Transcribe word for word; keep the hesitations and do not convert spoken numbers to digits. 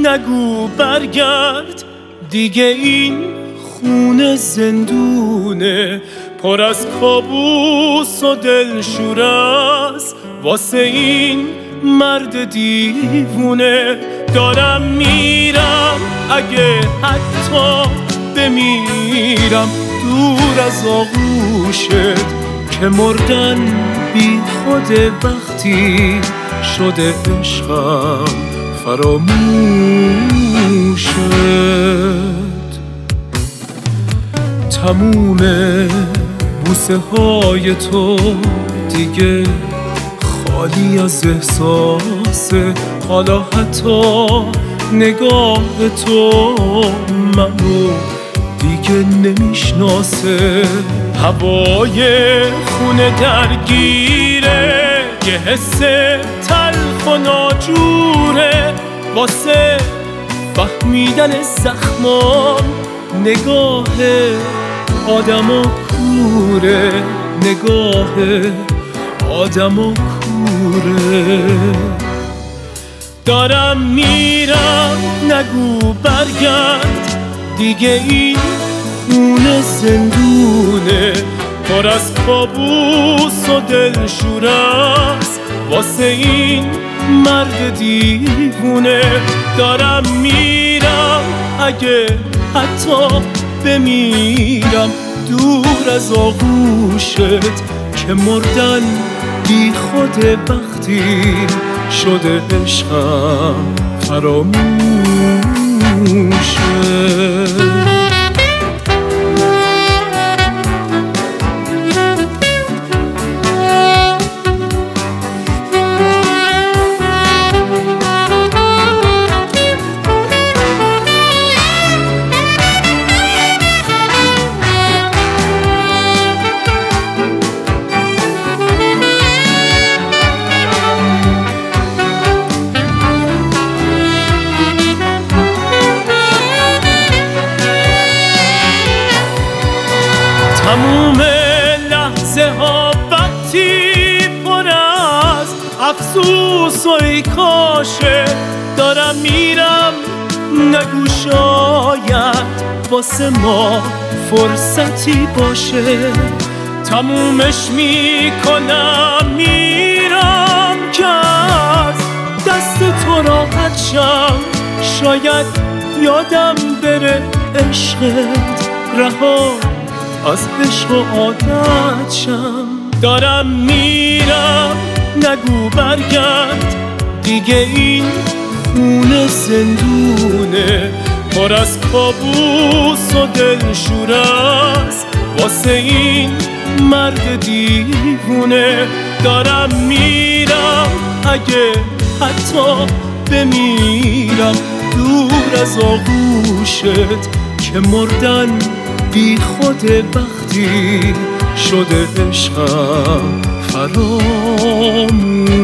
نگو برگرد دیگه، این خونه زندونه پر از کابوس و دلشور است واسه این مرد دیوونه. دارم میرم اگه حتی بمیرم دور از آغوشت که مردن بی خوده وقتی شده عشقم فراموشت. تمومه بوسه های تو دیگه خالی از احساسه، حالا حتی نگاه تو منو دیگه نمیشناسه. هوای خونه درگیره، یه حس تلخ و ناجوره واسه فهمیدن زخمام. نگاه آدم و کوره، نگاه آدم و کوره. دارم میرم نگو برگرد دیگه، این خونه زندونه پر از کابوس و دلشور است واسه این مرد دیوونه. دارم میرم اگه حتی بمیرم دور از آغوشت که مردن بی خوده وقتی شده عشقم فراموشت. تموم لحظه ها وقتی پر از افسوس و ای کاشه. دارم میرم نگو شاید واسه ما فرصتی باشه. تمومش میکنم میرم که از دست تو راحت شم، شاید یادم بره عشقت، رها از عشق و عادت شم. دارم میرم نگو برگرد دیگه، این خونه زندونه پر از کابوس و دلشور است واسه این مرد دیوونه. دارم میرم اگه حتی بمیرم دور از آغوشت که مردن بی خوده وقتی شده عشقم فراموشت.